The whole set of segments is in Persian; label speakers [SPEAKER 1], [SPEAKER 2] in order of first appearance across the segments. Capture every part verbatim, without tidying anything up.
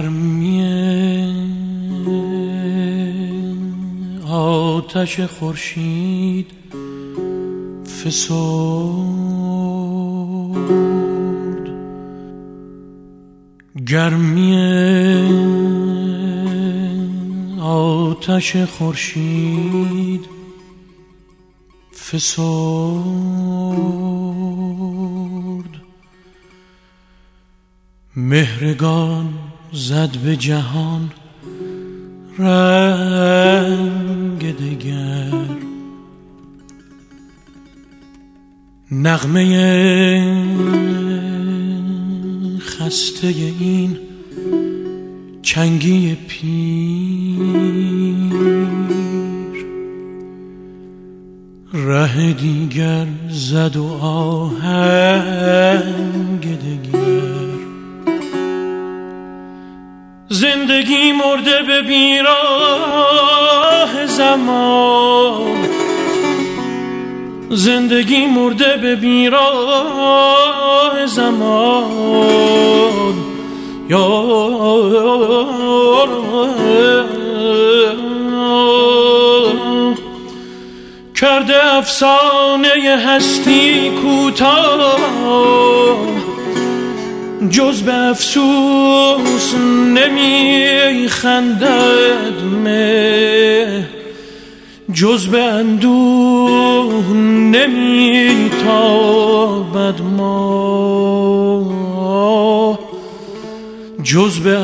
[SPEAKER 1] گرمی آتش خورشید فسرد، گرمی آتش خورشید فسرد، مهرگان زد به جهان رنگ دگر، نغمه خسته این چنگی پیر، ره دیگر زد و آهنگ دگر. زندگی مرده به بیراه زمان، زندگی مرده به بیراه زمان، یار کرده افسانه هستی کوتاه، جز به افسوس نمی خندد مه، جز به اندوه نمی تابد ما، جز به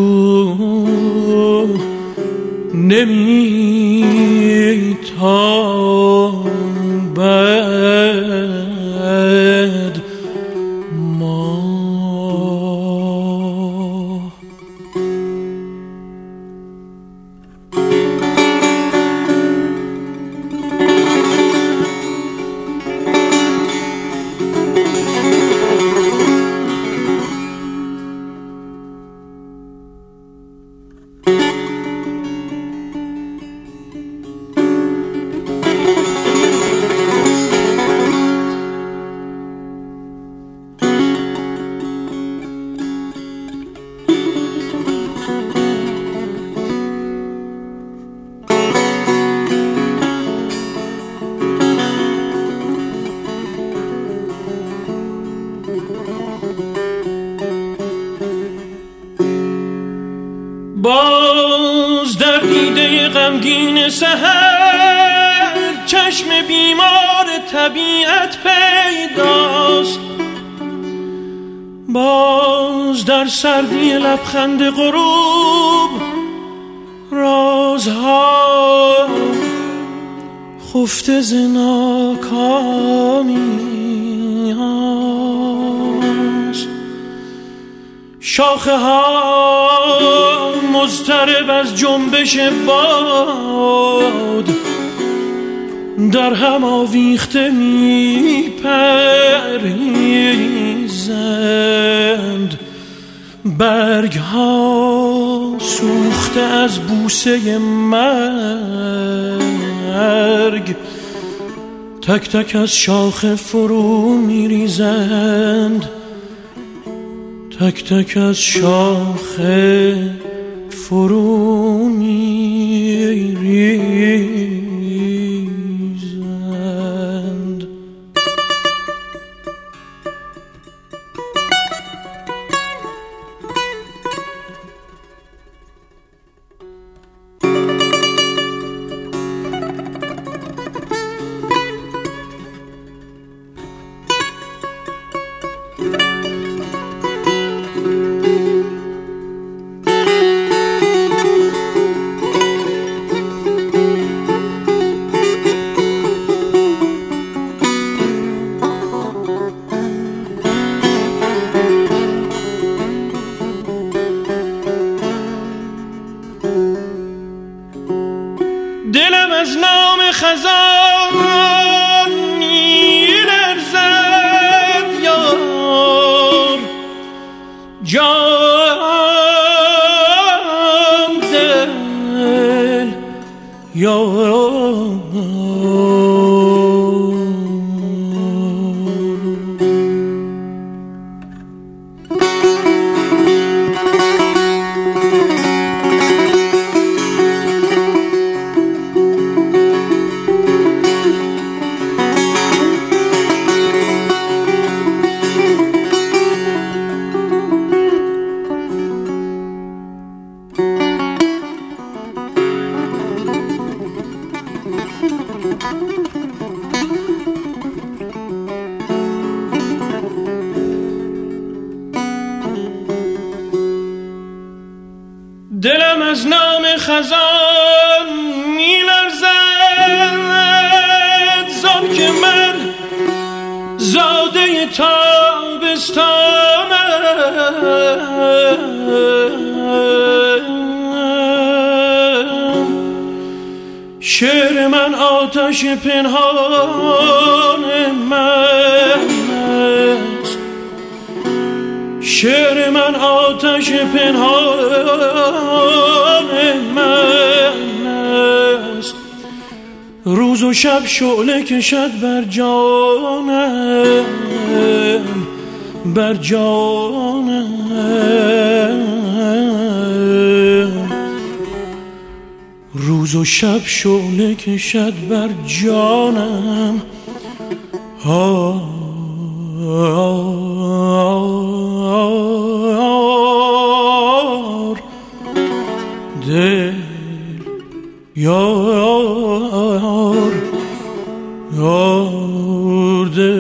[SPEAKER 1] اندوه نمی تابد ما. باز در دیده غمگین سحر چشم بیمار طبیعت پیداست، باز در سردی لبخند غروب رازها خفته ز ناکامی هست، شاخه ها مضطرب از جنبش باد در هم آویخته می پریزند، برگ ها سوخته از بوسه مرگ، تک تک از شاخه فرو می ریزند، تک تک از شاخه فرو می ریزند. دلم از نام خزان می‌لرزد یار، جان دل یار، خزان میلرزد زان که من زاده تابستانم. شعر من آتش پنهان من است، شعر من آتش پنهان من است. روز و شب شعله کشد بر جانم، بر جانم. روز و شب شعله کشد بر جانم. آر دل یار یار دل